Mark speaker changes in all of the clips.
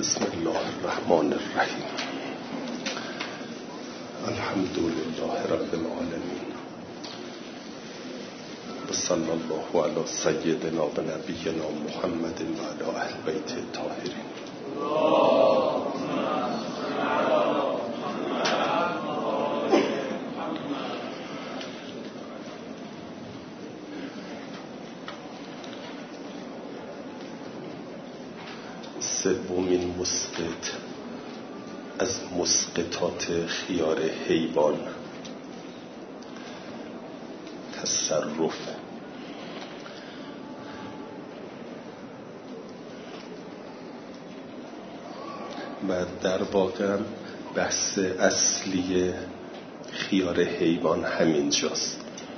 Speaker 1: بسم الله الرحمن الرحیم. الحمد لله رب العالمین و صلی الله علی سیدنا و نبینا محمد و علی اهل بیت الطاهرین. سومین مسقط از مسقطات خیار حیوان تصرف. و در واقع بحث اصلی خیار حیوان همینجاست.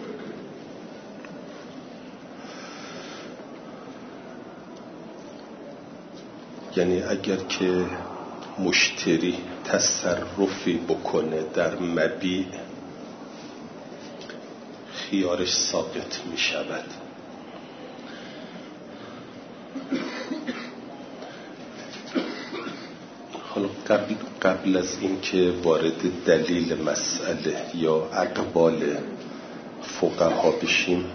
Speaker 1: یعنی اگر که مشتری تصرفی بکنه در مبیع، خیارش ساقط می شود. حالا قبل از این که وارد دلیل مسئله یا اقوال فقها بشیم،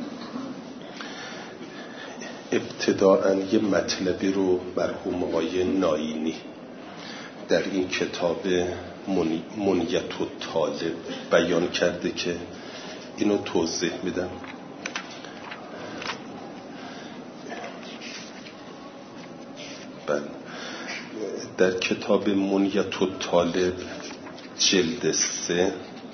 Speaker 1: ابتداءً یه مطلبی رو مرحوم آقای ناینی در این کتاب منیت الطالب بیان کرده که اینو توضیح میدم. در کتاب منیت الطالب جلد 3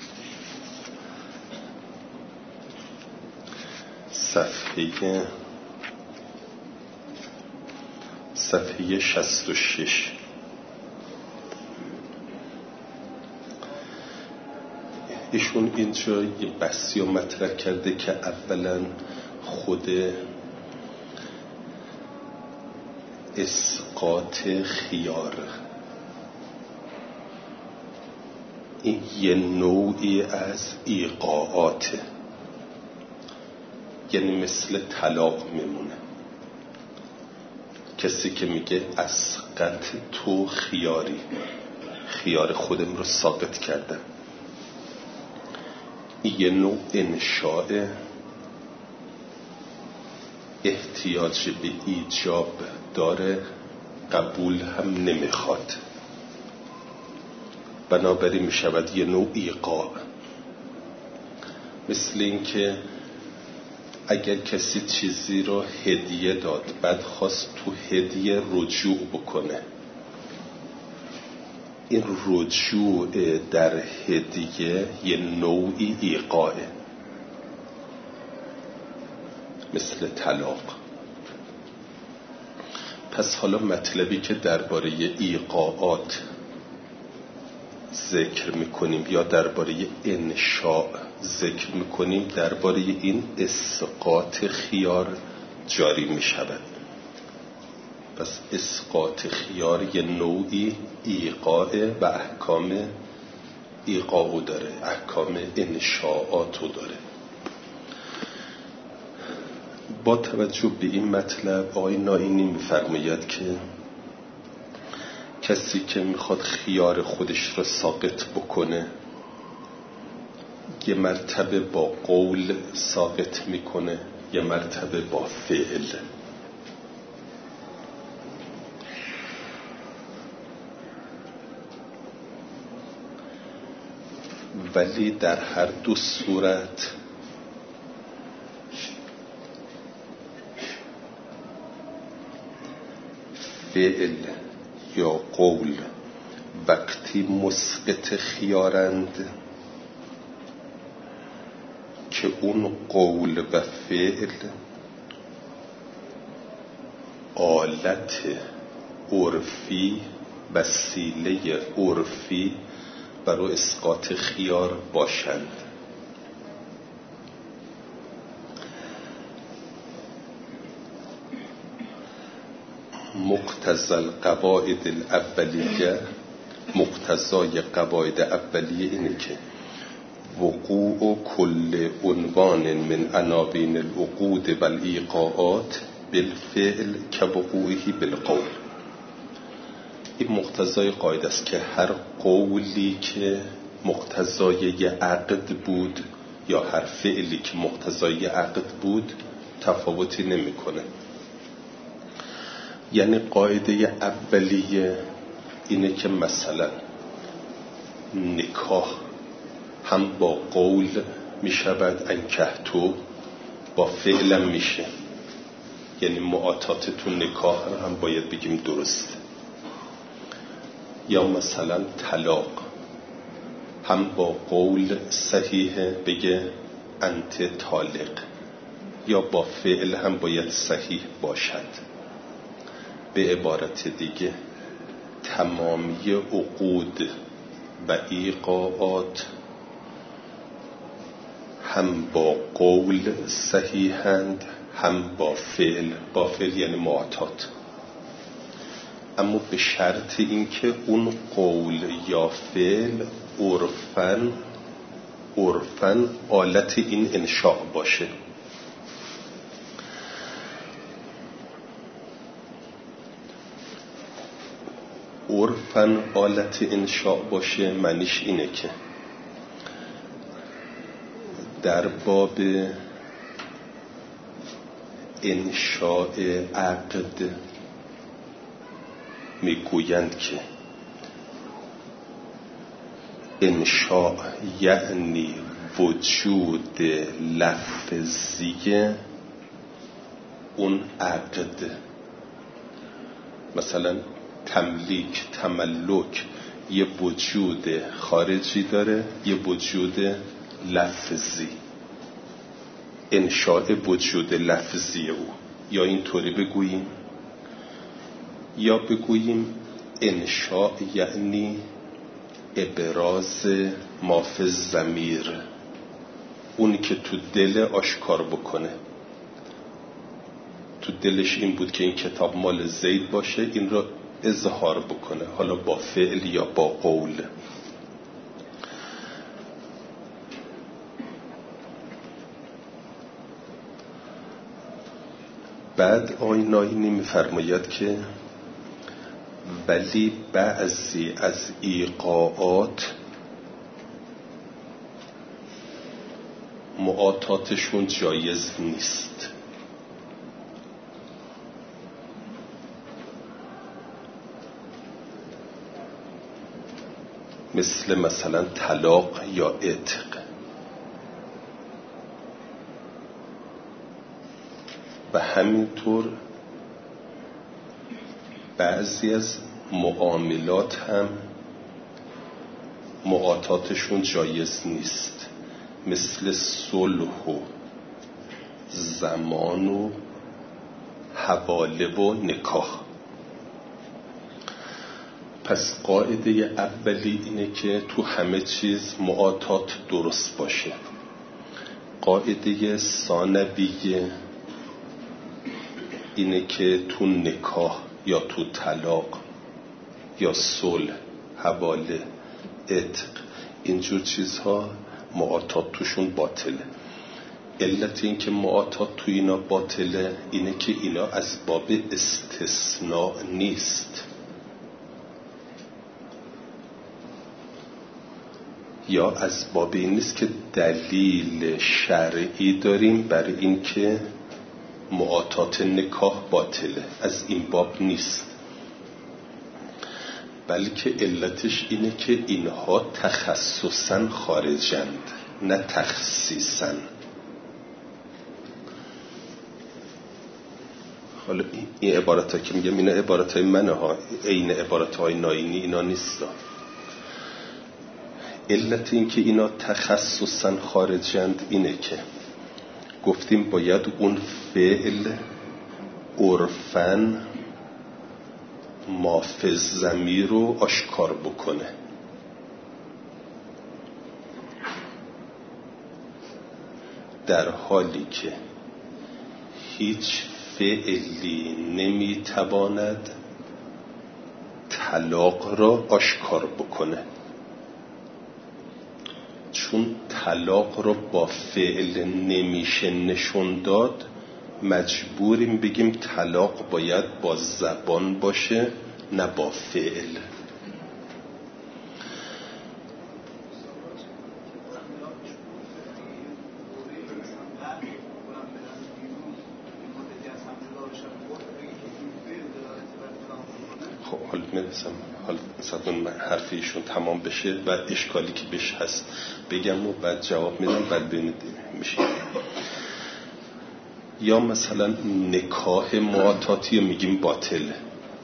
Speaker 1: صفحه 66 ایشون اینجا یه بحثی رو مطرح کرده که اولا خود اسقاط خیار این یه نوعی از ایقاعاته، یعنی مثل طلاق میمونه. کسی که میگه اسقط تو خیاری، خیار خودم رو ساقط کردم، یه نوع انشاء، احتیاج به ایجاب داره، قبول هم نمیخواد، بنابراین میشود یه نوع ایقاع. مثل این که اگر کسی چیزی رو هدیه داد بعد خواست تو هدیه رجوع بکنه، این رجوع در هدیه یه نوعی ایقاعه، مثل طلاق. پس حالا مطلبی که درباره ایقاعات ذکر میکنیم یا درباره انشاء ذکر میکنیم، درباره این اسقاط خیار جاری میشود. پس اسقاط خیار یه نوعی ایقاع و احکام ایقاعو داره، احکام انشاءاتو داره. با توجه به این مطلب آقای ناینی میفرماید که کسی که میخواد خیار خودش رو ساقط بکنه، یه مرتبه با قول ساقط میکنه، یه مرتبه با فعل. ولی در هر دو صورت فعل یا قول وقتی مسقط خیارند که اون قول و فعل آلت عرفی، وسیله عرفی برای اسقاط خیار باشند. مقتضی القواعد الاولیه، مقتضای قواعد اولیه اینه که وقوع کل عنوان من عناوین العقود والایقاعات بالفعل كوقوعه بالقول. این مقتضای قاعده است که هر قولی که مقتضای عقد بود یا هر فعلی که مقتضای عقد بود تفاوتی نمیکنه. یعنی قاعده اولیه اینه که مثلا نکاح هم با قول می شود انکحتو، با فعلم میشه، یعنی معاطات تو نکاح هم باید بگیم درسته. یا مثلا طلاق هم با قول صحیحه بگه انت طالق، یا با فعل هم باید صحیح باشد. به عبارت دیگه تمامی عقود و ایقاعات هم با قول صحیحند هم با فعل. با فعل یعنی معاطات، اما به شرط اینکه اون قول یا فعل عرفاً آلت این انشاء باشه. عرفاً آلت انشاء باشه معنیش اینه که در باب انشاء عقد میگویند که انشاء یعنی وجود لفظی اون عقد. مثلا تملیک، تملک یه وجود خارجی داره، یه وجود لفظی. انشاء وجود لفظی او، یا اینطوری بگوییم، یا بگوییم انشاء یعنی ابراز ما فی الضمیر، اونی که تو دل آشکار بکنه. تو دلش این بود که این کتاب مال زید باشه، این را اظهار بکنه، حالا با فعل یا با قول. بعد آقای ناینی می‌فرماید که ولی بعضی از ایقاعات معاطاتشون جایز نیست. مثلا طلاق یا عتق. و همینطور بعضی از معاملات هم معاطاتشون جایز نیست، مثل صلح و زمان و حواله و نکاح. پس قاعده اولی اینه که تو همه چیز معاطات درست باشه. قاعده ثانویه اینه که تو نکاح یا تو طلاق یا صلح، حواله، عتق، اینجور چیزها معاطات توشون باطله. علت این که معاطات تو اینا باطله اینه که اینا از باب استثناء نیست، یا از باب این نیست که دلیل شرعی داریم برای این که معاطات نکاح باطله. از این باب نیست، بلکه علتش اینه که اینها تخصصاً خارجند، نه تخصیصاً. حالا این عبارت ها که میگم اینا عبارت های منه ها، این عبارت های ناینی اینا نیست. علت این که اینا تخصصاً خارجند اینه که گفتیم باید اون فعل عرفاً ما فی الضمیر رو آشکار بکنه. در حالی که هیچ فعلی نمیتواند طلاق را آشکار بکنه، چون طلاق رو با فعل نمیشه نشون داد، مجبوریم بگیم طلاق باید با زبان باشه نه با فعل. خب حالا میرسم، حالا مثلا حرف ایشون تمام بشه و اشکالی که بهش هست بگم و بعد جواب میدم، بعد ببینید میشه. یا مثلا نکاح معاتاتی میگیم باطله.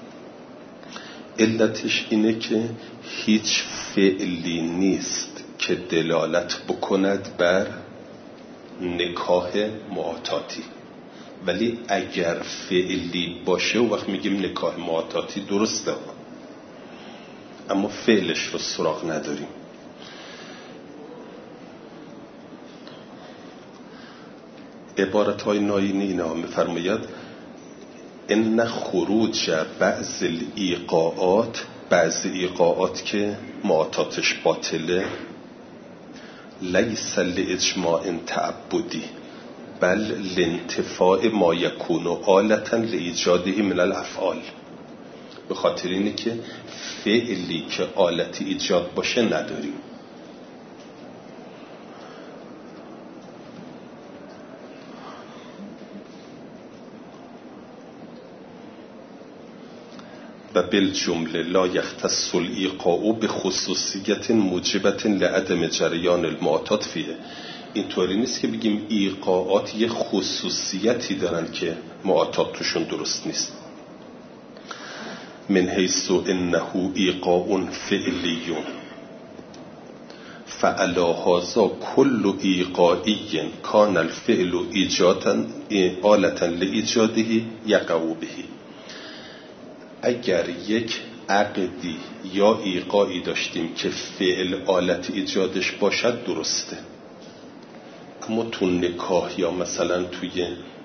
Speaker 1: علتش اینه که هیچ فعلی نیست که دلالت بکند بر نکاح معاتاتی، ولی اگر فعلی باشه و وقت میگیم نکاح معاتاتی درسته، اما فعلش رو سراغ نداریم. عبارت های ناینی اینا میفرماید ان خروج بعض الایقاعات، بعض ایقاعات که معاتاتش باطله، لیس لاجماع تعبدی بل لانتفاع ما یکون آلتا لایجاده من الافعال. به خاطر اینه که فعلی که آلت ایجاد باشه نداریم. و بالجمله لا یختص الایقاع بخصوصیت موجبت لعدم جریان المعاتات فیه. اینطوری نیست که بگیم ایقاعات یه خصوصیتی دارن که معاتات توشون درست نیست. من حیث انه ایقاع فعلیون فعلی هذا کل ایقاعی کان الفعل ایجادا آلتا لایجاده یقع به. اگر یک عقدی یا ایقاعی داشتیم که فعل آلت ایجادش باشد درسته، اما تو نکاح یا مثلا توی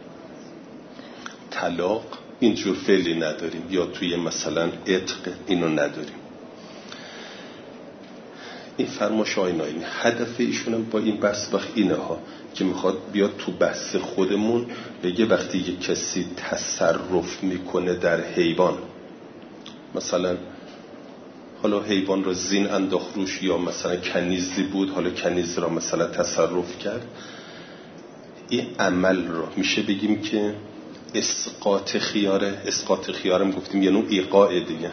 Speaker 1: طلاق اینجور فعلی نداریم، یا توی مثلا عتق اینو نداریم. این فرمایش آینایی هدف ایشونم با این بحث وقت اینه ها که میخواد بیاد تو بحث خودمون بگه وقتی یک کسی تصرف میکنه در حیوان، مثلا حالا حیوان رو زین انداخت روش، یا مثلا کنیزی بود حالا کنیز را مثلا تصرف کرد، این عمل رو میشه بگیم که اسقاط خیاره. اسقاط خیارم گفتیم یه نوع ایقاع دیگه.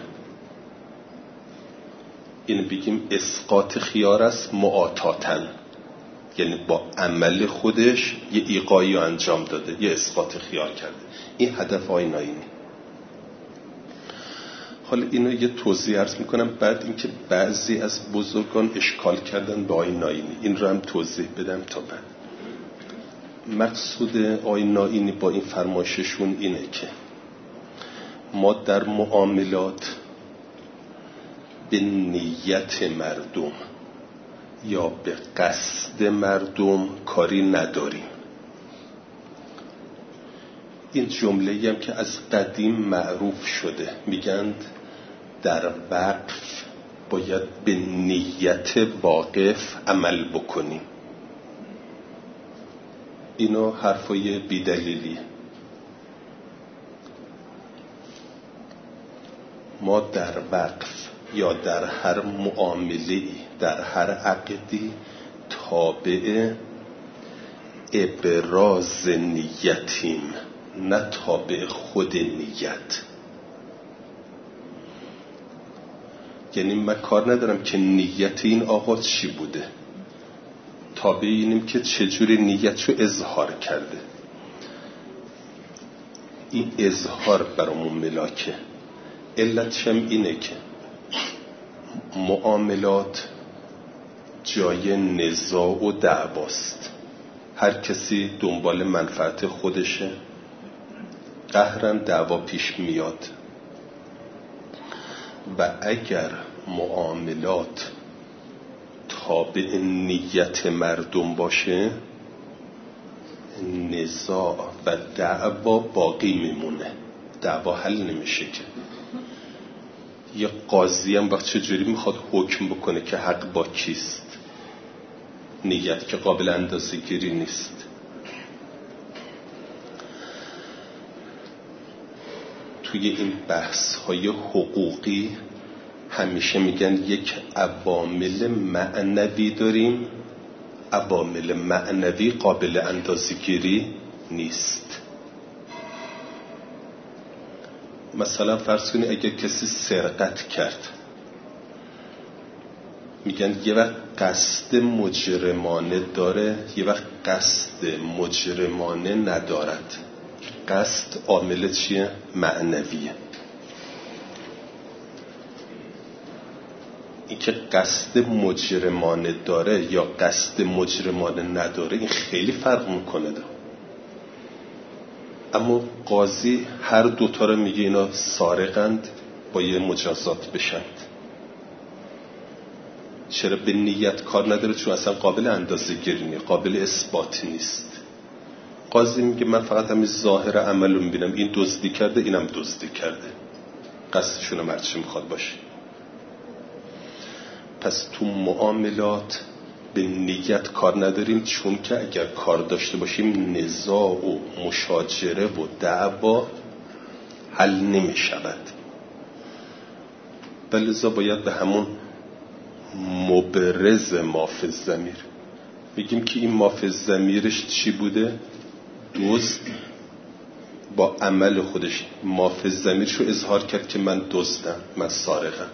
Speaker 1: این بگیم اسقاط خیار است معاتاتن، یعنی با عمل خودش یه ایقاعی رو انجام داده، یه اسقاط خیار کرده. این هدف آینایی. حالا اینو یه توضیح عرض میکنم، بعد اینکه بعضی از بزرگان اشکال کردن به آیین ناینی، این رو هم توضیح بدم تا بعد. مقصود آیین ناینی با این فرمایششون اینه که ما در معاملات به نیت مردم یا به قصد مردم کاری نداریم. این جمله‌ای هم که از قدیم معروف شده، میگند در وقف باید به نیت واقف عمل بکنیم. اینو حرفای بیدلیلی. ما در وقف یا در هر معامله‌ای، در هر عقدی تابع ابراز نیتیم، نه تابع خود نیت. یعنی من کار ندارم که نیت این آقا چی بوده، تابع اینیم که چجوری نیتشو اظهار کرده. این اظهار برامون ملاکه. علتش هم اینه که معاملات جای نزاع و دعواست، هر کسی دنبال منفعت خودشه، قهرن دعوا پیش میاد. و اگر معاملات تابع نیت مردم باشه، نزاع و دعوا باقی میمونه، دعوا حل نمیشه. که یه قاضی هم وقت چجوری میخواد حکم بکنه که حق با کیست؟ نیت که قابل اندازه گیری نیست. توی این بحث‌های حقوقی همیشه میگن یک عوامل معنوی داریم، عوامل معنوی قابل اندازه‌گیری نیست. مثلا فرض کنید اگر کسی سرقت کرد، میگن یه وقت قصد مجرمانه داره، یه وقت قصد مجرمانه ندارد. قصد عامل چیه؟ معنویه. این که قصد مجرمانه داره یا قصد مجرمانه نداره این خیلی فرق میکنه ده. اما قاضی هر دوتا رو میگه اینا سارقند، با یه مجازات بشند. چرا؟ به نیت کار نداره، چون اصلا قابل اندازه گیری نیست، قابل اثبات نیست. قاضی میگه من فقط همین ظاهر عمل رو میبینم، این دزدی کرده اینم دزدی کرده، قصدشون هرچی میخواد باشه. پس تو معاملات به نیت کار نداریم، چون که اگر کار داشته باشیم نزاع و مشاجره و دعوا حل نمی شود. بلذا باید به همون مبرز ما فی الضمیر بگیم که این ما فی الضمیرش چی بوده؟ دزد با عمل خودش ما فی الضمیرش رو اظهار کرد که من دزدم، من سارقم.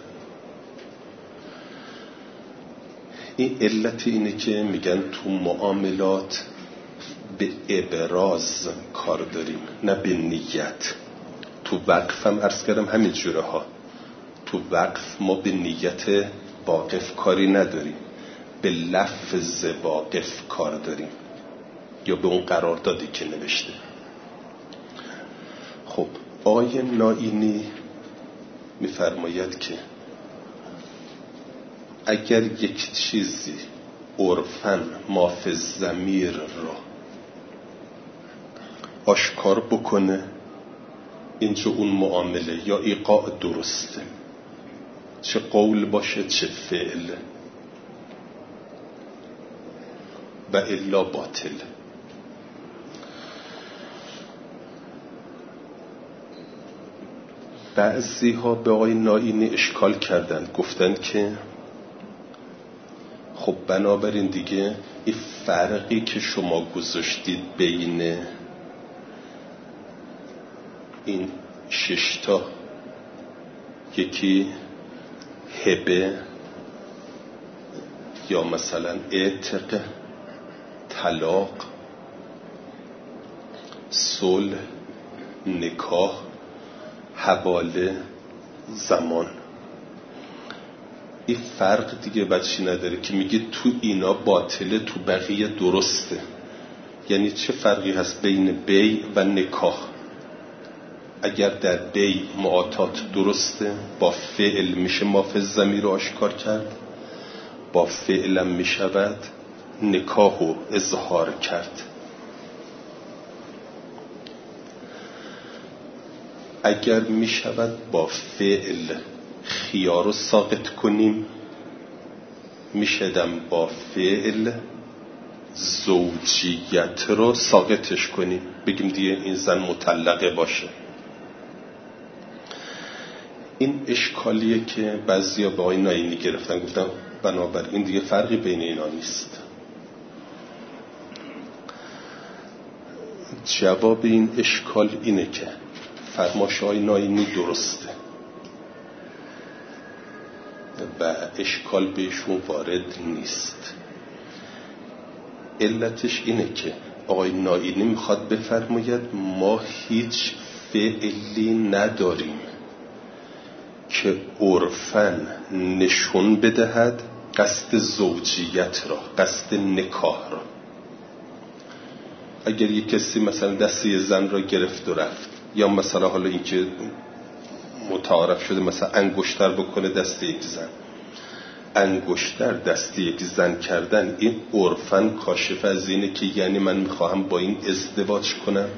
Speaker 1: این علت اینه که میگن تو معاملات به ابراز کار داریم، نه به نیت. تو وقف هم عرض کردم همین جوره ها. تو وقف ما به نیت واقف کاری نداریم، به لفظ واقف کار داریم یا به اون قراردادی که نوشته. خب آقای نائینی میفرماید که اگر یک چیزی عرفاً ما فی الضمیر را آشکار بکنه، اینجا اون معامله یا ایقاع درسته، چه قول باشه چه فعل، و الا باطل. بعضی ها به آقای نائینی اشکال کردند، گفتند که خب بنابراین دیگه این فرقی که شما گذاشتید بین این 6 تا، یکی هبه یا مثلا اعتق، طلاق، صلح، نکاح، حواله، زمان، این فرق دیگه بچی نداره که میگه تو اینا باطله تو بقیه درسته. یعنی چه فرقی هست بین بی و نکاح؟ اگر در بی معاطات درسته، با فعل میشه ما فی الضمیر رو آشکار کرد، با فعلم میشود نکاحو اظهار کرد. اگر میشود با فعل خیار رو ساقط کنیم، میشدم با فعل زوجیت رو ساقطش کنیم، بگیم دیگه این زن مطلقه باشه. این اشکالیه که بعضیا به آقای نائینی گرفتن، گفتن بنابراین دیگه فرقی بین اینا نیست. جواب این اشکال اینه که فرمایش آقای نائینی درسته و اشکال بهشون وارد نیست. علتش اینه که آقای نائینی میخواد بفرماید ما هیچ فعلی نداریم که عرفاً نشون بدهد قصد زوجیت را، قصد نکاح را. اگر یک کسی مثلا دست یه زن را گرفت و رفت، یا مثلا حالا این که متعارف شده مثلا انگشتر بکنه دست یک زن، انگشتر دست یک زن کردن، این عرفاً کاشف از اینه که یعنی من میخواهم با این ازدواج کنم،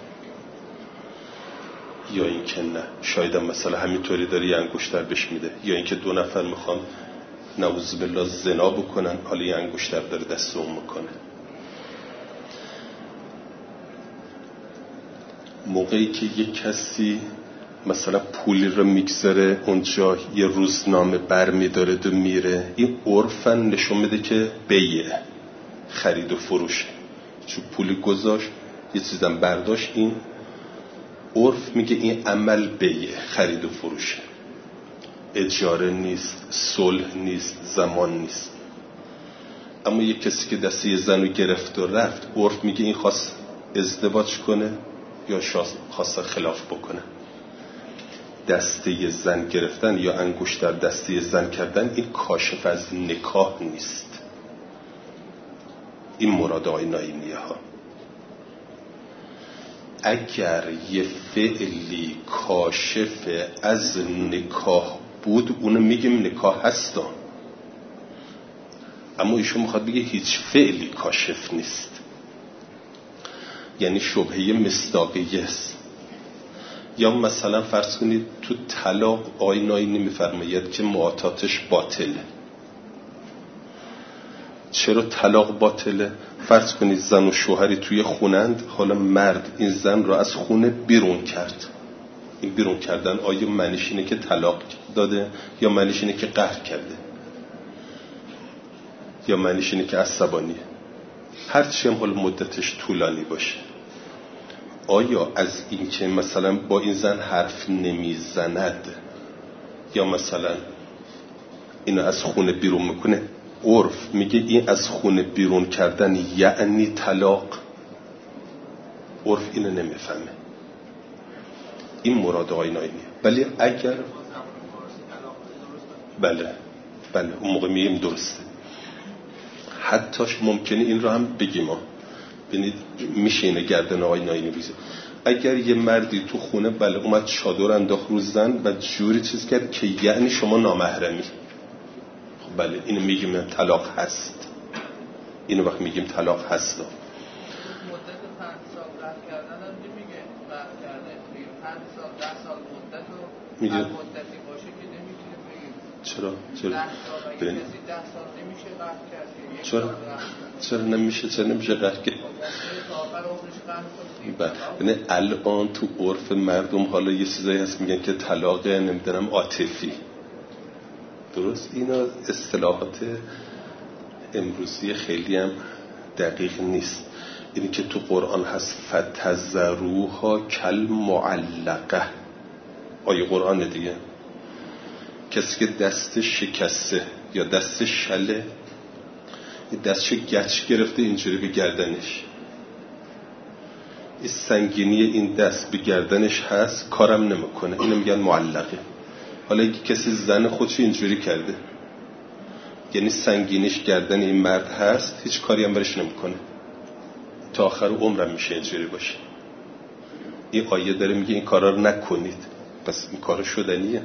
Speaker 1: یا این که نه، شاید مثلا همینطوری داره یه انگشتر بهش میده، یا این که 2 نفر میخوان نعوذ بالله زنا بکنن، حالا یه انگشتر داره دست اون میکنه. موقعی که یک کسی مثلا پولی رو میگذاره اونجا، یه روزنامه بر میداره و میره، این عرفن نشون میده که بیه، خرید و فروشه، چون پولی گذاشت یه چیزم برداشت، این عرف میگه این عمل بیه، خرید و فروشه، اجاره نیست، صلح نیست، زمان نیست. اما یه کسی که دسته یه زن رو گرفت و رفت، عرف میگه این خواست ازدواج کنه یا خواست خلاف بکنه. دسته یه زن گرفتن یا انگشت در دسته زن کردن این کاشف از نکاح نیست. این مراد آقای نایینیه ها. اگر یه فعلی کاشف از نکاح بود اونو میگیم نکاح هستا، اما ایشون میخواد بگه هیچ فعلی کاشف نیست، یعنی شبهه مصداقیه است. یا مثلا فرض کنید تو طلاق آقای نایینی میفرماید که معاطاتش باطله. چرا طلاق باطله؟ فرض کنید زن و شوهری توی خونند، حالا مرد این زن رو از خونه بیرون کرد. این بیرون کردن آیا معنیش اینه که طلاق داده یا معنیش اینه که قهر کرده یا معنیش اینه که عصبانیه؟ هرچی هم حالا مدتش طولانی باشه، آیا از این که مثلا با این زن حرف نمیزند یا مثلا اینو از خونه بیرون میکنه، عرف میگه این از خونه بیرون کردن یعنی طلاق؟ عرف اینو نمیفهمه. این مراد آقای نایینیه. ولی اگر بله اون موقع میگیم درسته. حتیش ممکنه این رو هم بگیم ببینید میشه اینه گردن آقای نایینی بیزه. اگر یه مردی تو خونه بله اومد چادر انداخت رو زن و جوری چیز کرد که یعنی شما نامحرمی، خب بله اینو میگیم طلاق هست. اینو وقت میگیم طلاق هست.
Speaker 2: مدت 5 سال قهر کردن هم نمیگه قهر کرده، 5 سال 10 سال مدت رو
Speaker 1: میگه
Speaker 2: هر مدتی باشه که نمیتونه بگیم.
Speaker 1: چرا
Speaker 2: 10 سال اگه کسی 10 سال نمیشه قهر کرد.
Speaker 1: چرا نمیشه قهر کرد؟ ببین الان تو عرف مردم حالا یه چیزایی هست میگن که طلاق نمیدونم عاطفی. درست؟ اینا اصطلاحات امروزی خیلی هم دقیق نیست. اینی که تو قرآن هست فتذروها کالمعلقه، آیه قرآن دیگه. کسی که دست شکسته یا دست شله، دستشو گچ گرفته اینجوری به گردنش، این سنگینی این دست به گردنش هست، کارم نمیکنه، اینو میگن معلقه. حالا اگه کسی زن خودش اینجوری کرده، یعنی سنگینیش گردن این مرد هست، هیچ کاری هم برش نمیکنه، تا آخر عمرم میشه اینجوری باشه. این آیه داره میگه این کارا رو نکنید، پس این کار شدنیه.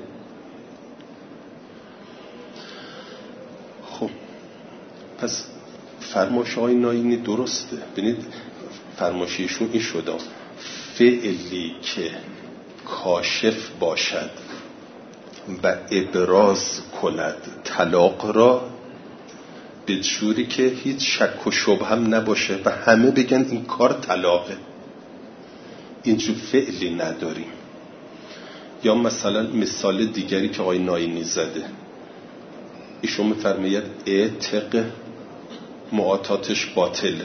Speaker 1: خب پس فرمایش آقای نایینی درسته. ببینید فرمایششون این شده فعلی که کاشف باشد و ابراز کند طلاق را به جوری که هیچ شک و شبه هم نباشه و همه بگن این کار طلاقه، اینجور فعلی نداریم. یا مثلا مثال دیگری که آقای نایینی زده، ایشون میفرماید اعتق معاطاتش باطله.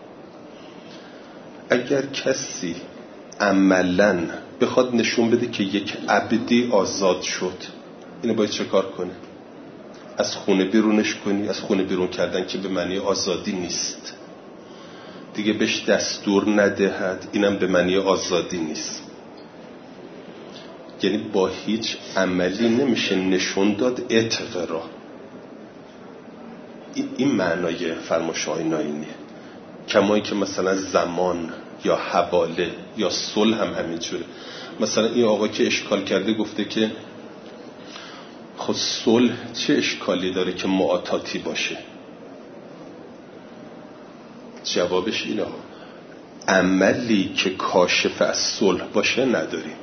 Speaker 1: اگر کسی عملاً بخواد نشون بده که یک عبدی آزاد شد، اینو باید چه کار کنه؟ از خونه بیرونش کنی. از خونه بیرون کردن که به معنی آزادی نیست دیگه، بهش دستور ندهد، اینم به معنی آزادی نیست. یعنی با هیچ عملی نمیشه نشون داد اعتق را. این معنای فرمایش آقای نایینی. کمایی که مثلا زمان یا حواله یا صلح هم همینجوره. مثلا این آقا که اشکال کرده گفته که خود صلح چه اشکالی داره که معاطاتی باشه؟ جوابش اینه عملی که کاشف از صلح باشه نداریم.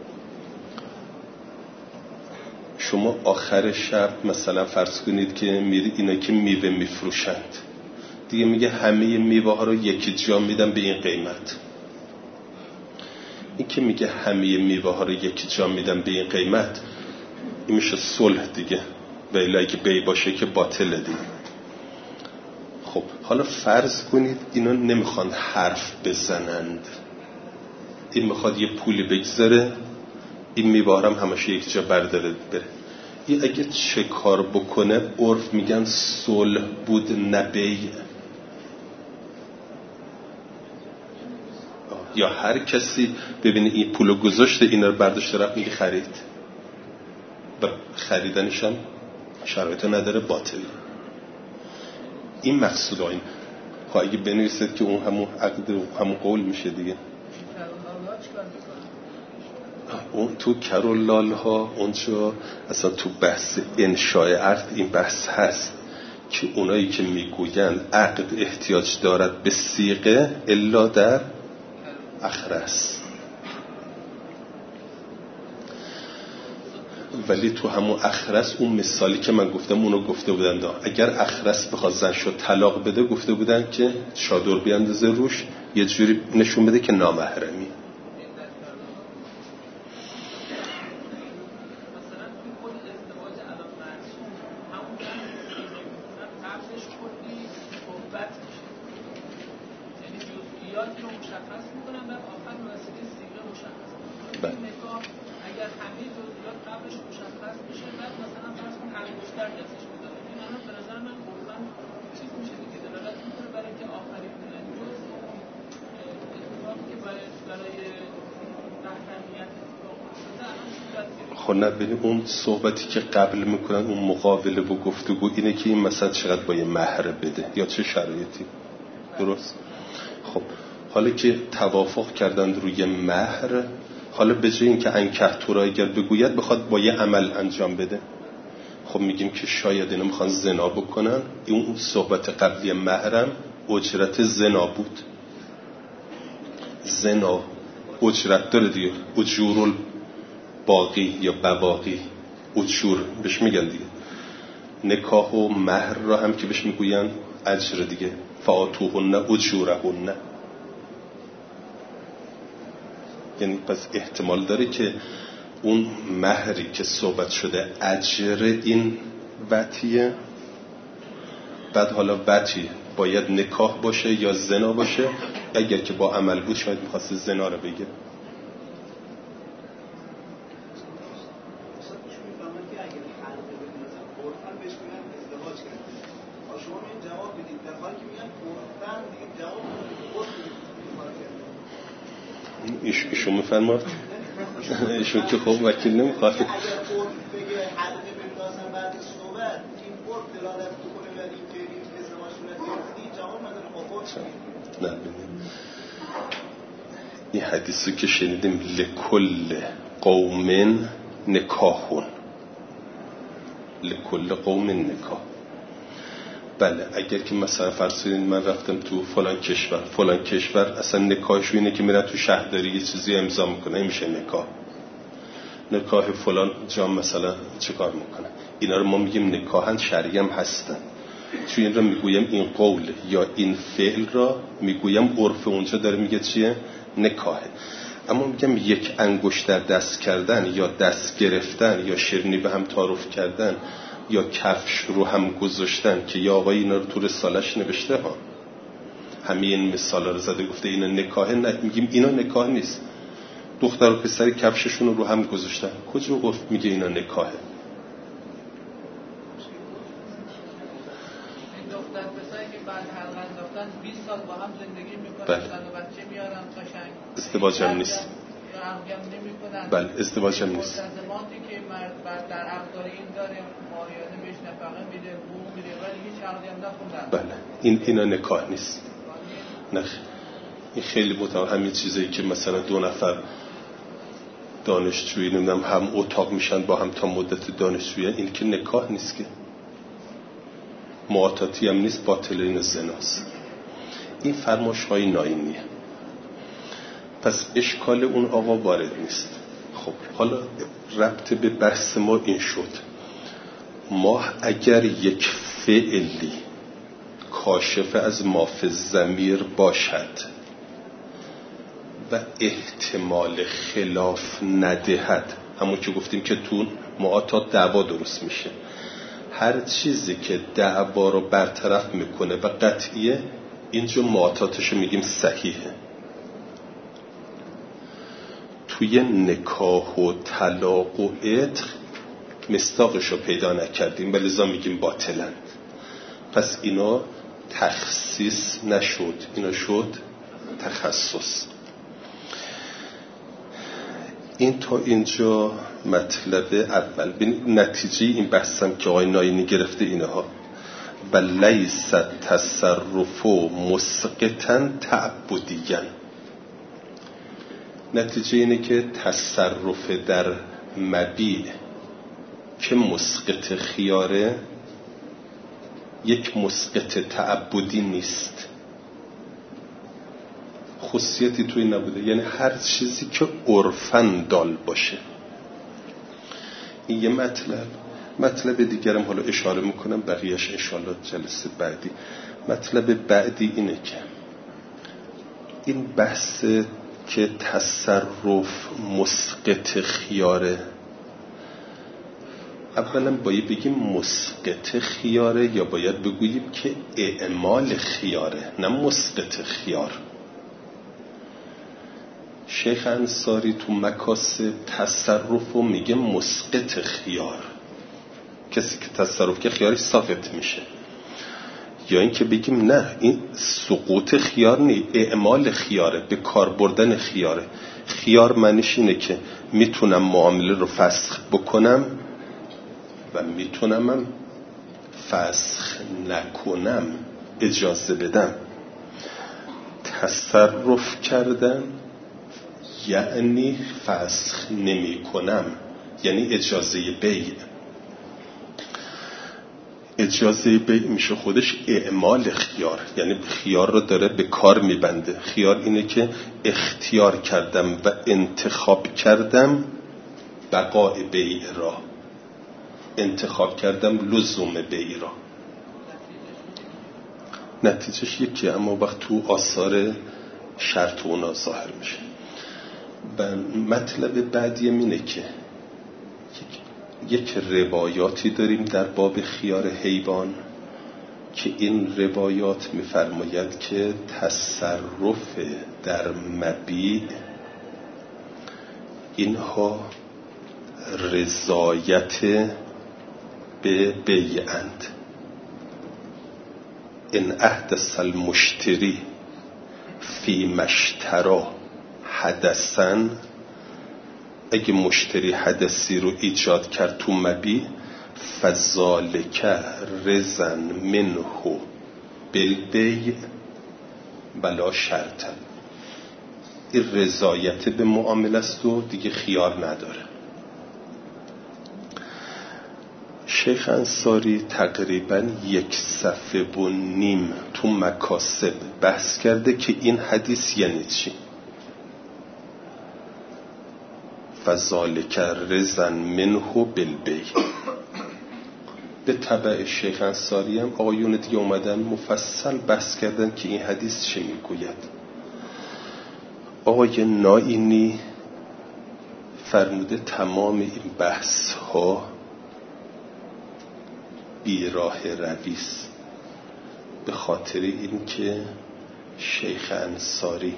Speaker 1: شما آخر شب مثلا فرض کنید که میری اینا که میوه میفروشند دیگه، میگه همه میوه ها رو یکی جا میدم به این قیمت. این که میگه همه میوه ها رو یکی جا میدم به این قیمت، این میشه صلح دیگه، و الا اگه بی باشه که باطله دیگه. خب حالا فرض کنید اینا نمیخوان حرف بزنند، این میخواد یه پولی بگذاره، این میوه هم همشه یک جا برداره بره. این اگه چه کار بکنه عرف میگن صلح بود نه بیع. یا هر کسی ببینه این پولو گذاشته، اینا رو برداشته رفت میگه خرید و خریدنش هم شرایط نداره، باطل. این مقصود این ها اگه بنویسید که اون همون عقد و همون قول میشه دیگه. اون تو کرولال ها اونجا اصلا تو بحث انشاء عقد این بحث هست که اونایی که میگوین عقد احتیاج دارد به صیغه الا در اخرس، ولی تو همون اخرس اون مثالی که من گفتم اونو گفته بودن اگر اخرس بخواد زنشو طلاق بده گفته بودن که چادر بیاندازه روش یه جوری نشون بده که نامحرمی. خب نبینیم اون صحبتی که قبل میکنن اون مقابله و گفتگو اینه که این مثلا چقدر باید مهر بده یا چه شرایطی. درست؟ خب حالا که توافق کردن روی مهر، حالا به جای این که انکحتو را اگر بگوید بخواد با یه عمل انجام بده، خب میگیم که شاید اینا میخوان زنا بکنن، اون صحبت قبلی مهرم اجرت زنا بود. زنا اجرت داره دیگه، اجور باقی یا بواقی، اجور بهش میگن دیگه. نکاح و مهر را هم که بهش میگوین اجر دیگه، فآتوهن اجورهن. یعنی پس احتمال داره که اون مهری که صحبت شده اجر این وطیه، بعد حالا وطی باید نکاح باشه یا زنا باشه. اگر که با عمل بود شاید میخواست زنا رو بگه. ایشون میفرماد ایشون که خب وکیل نمیخواد
Speaker 3: اگر قول بگه حلقه بندازن بعد صحبت این قول دلالت بکنه و این که این ازدواج صورت گرفته این جواب نداره.
Speaker 1: نه این حدیثی که شنیدیم لکل قوم نکاحون، لکل قوم نکاح. بله اگر که مثلا فرض کنید من رفتم تو فلان کشور اصلا نکاحش اینه که میرن تو شهرداری یه چیزی امضا میکنه، میشه نکاح فلان جا مثلا چه کار میکنه. اینا رو ما میگیم نکاحن، شرعی هم هستن. چون این رو میگویم این قول یا این فعل را میگویم عرف اونجا داره میگه چیه؟ نکاحه. اما میگم یک انگشت در دست کردن یا دست گرفتن یا شیرینی به هم تعارف کردن یا کفش رو هم گذاشتن که یا آقای اینا رو تو رسالش نوشته ها، همه این مثالا رو زده گفته اینا نکاحه، نه میگیم اینا نکاح نیست. دختر و پسر کفششون رو هم گذاشتن، کجا گفت میگه اینا نکاحه؟
Speaker 2: این دختر پسری که بعد حلقه انداختن 20 سال با هم زندگی میکنن،
Speaker 1: بله.
Speaker 2: و بچه میارن قشنگ،
Speaker 1: ازدواج هم نیست. بله ازدواج هم نیست.
Speaker 2: ملتزماتی که مرد بعد در عقد این داره ماهیانه بهش نفقه میده، بو میده، ولی هیچ عقدی هم نخوندن.
Speaker 1: بله اینا نکاح نیست. نه این خیلی متفاوت. همین چیزایی که مثلا دو نفر دانشجویی نمیدونم هم اتاق میشن با هم تا مدت دانشجویی، این که نکاح نیست، که معاطاتی هم نیست، باطل، این زناست. این فرمایش های ناینیه. پس اشکال اون آقا وارد نیست. خب حالا ربط به بحث ما این شد، ما اگر یک فعلی کاشف از ما فی الضمیر باشد و احتمال خلاف ندهد، همون که گفتیم که تو معاطات دعوا درست میشه. هر چیزی که دعوا رو برطرف میکنه و قطعیه، اینجا معاطاتشو میگیم صحیحه. توی نکاح و طلاق و عتق مصداقشو پیدا نکردیم و لذا میگیم باطلند. پس اینا تخصیص نشد، اینا شد تخصص. این تا اینجا مطلب اول. نتیجه این بحثم که آقای ناینی گرفته اینها: و لیس تصرف مسقطا تعبدیاً. نتیجه اینه که تصرف در مبیع که مسقط خیاره یک مسقط تعبدی نیست. خصوصیتی توی نبوده، یعنی هر چیزی که عرفاً دال باشه. این یه مطلب دیگرم حالا اشاره میکنم، بقیهش انشاءالله جلسه بعدی. مطلب بعدی اینه که این بحث که تصرف مسقط خیاره، اولا باید بگیم مسقط خیاره یا باید بگوییم که اعمال خیاره، نه مسقط خیار. شیخ انصاری تو مکاسب تصرف رو میگه مسقط خیار، کسی که تصرف که خیارش ثابت میشه. یا این که بگیم نه، این سقوط خیار نی، اعمال خیاره، به کار بردن خیاره. خیار معنیش اینه که میتونم معامله رو فسخ بکنم و میتونم فسخ نکنم، اجازه بدم. تصرف کردن یعنی فسخ نمی کنم، یعنی اجازه بیع. اجازه بیع میشه خودش اعمال خیار، یعنی خیار رو داره به کار میبنده. خیار اینه که اختیار کردم و انتخاب کردم بقای بیع را، انتخاب کردم لزوم بیع را. نتیجهش یکی، اما وقت تو آثار شرط اونا ظاهر میشه. و مطلب بعدی اینه که یک روایاتی داریم در باب خیار حیوان که این روایات میفرماید که تصرف در مبیع اینها رضایت به بیعند. ان احدث المشتری فی مشتری حدثن، اگه مشتری حدثی رو ایجاد کرد تو مبیع، فذالک رضا منه بالبیع بلا شرط. این رضایت به معامله است و دیگه خیار نداره. شیخ انصاری تقریباً 1.5 صفحه تو مکاسب بحث کرده که این حدیث یعنی چی. فذالک رضا منه بالبیع. به تبع شیخ انصاری هم آقایون دیگه اومدن مفصل بحث کردن که این حدیث چه میگوید. آقای ناینی فرموده تمام این بحث ها بیراه رویست، به خاطر این که شیخ انصاری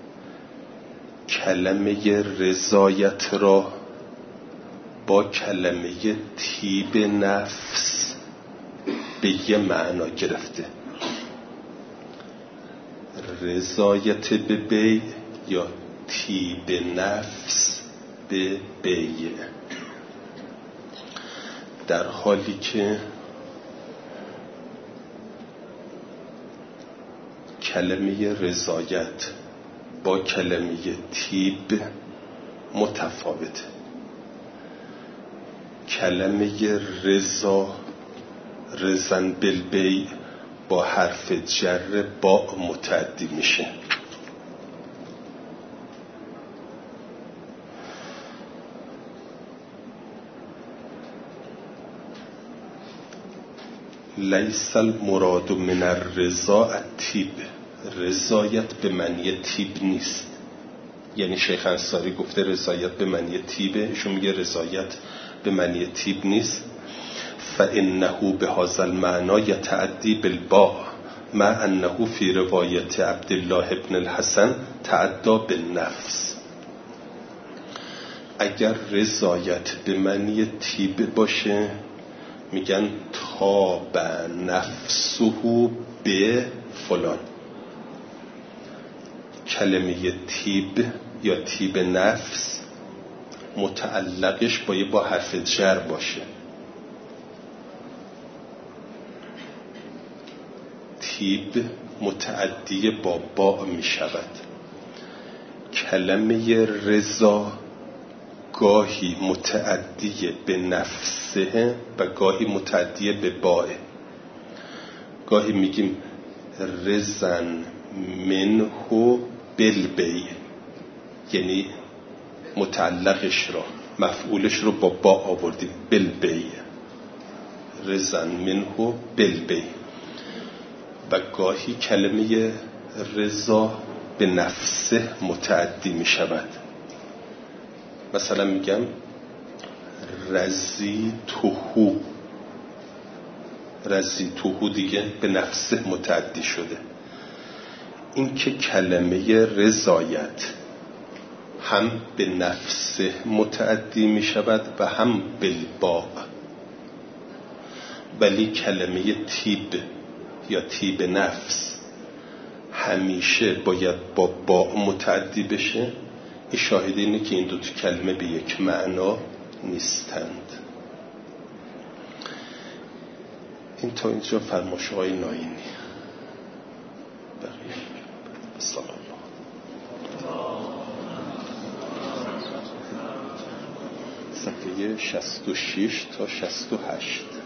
Speaker 1: کلمه رضایت را با کلمه طیب نفس به یه معنا گرفته. رضایت به بیع یا طیب نفس به بیع، در حالی که کلمه رضایت با کلمه طیب متفاوته. کلمه رضا، رضا بالبیع، با حرف جر با متعدی میشه. لیس المراد من الرضا الطیب، رضایت به معنی طیب نیست. یعنی شیخ انصاری گفته رضایت به معنی طیبه، ایشون میگه رضایت به معنی طیب نیست. فانه بهذا المعنى یتعدی بالباء مع انه فی روایت عبدالله ابن الحسن تعدی بالنفس. اگر رضایت به معنی طیب باشه میگن تاب نفسه به فلان. کلمه طیب یا طیب نفس متعلقش باید با حرف جر باشه. طیب متعدی با با می شود. کلمه رضا گاهی متعدی به نفسه و گاهی متعدی به باه. گاهی میگیم رزن منه بالبی، یعنی متعلقش رو مفعولش رو با با آوردیم، بالبی، رزن منه بالبی. و گاهی کلمه رضا به نفسه متعدی می شود. مثلا میگم رضیتهو دیگه به نفسه متعدی شده. این که کلمه رضایت هم به نفسه متعدی می شود و هم بالباء، ولی کلمه طیب یا طیب نفس همیشه باید با با متعدی بشه. این شاهد اینه که این دو کلمه به یک معنا نیستند. این تا اینجا فرمایش های ناینی. بقیه سلام صفحه 66 تا 68.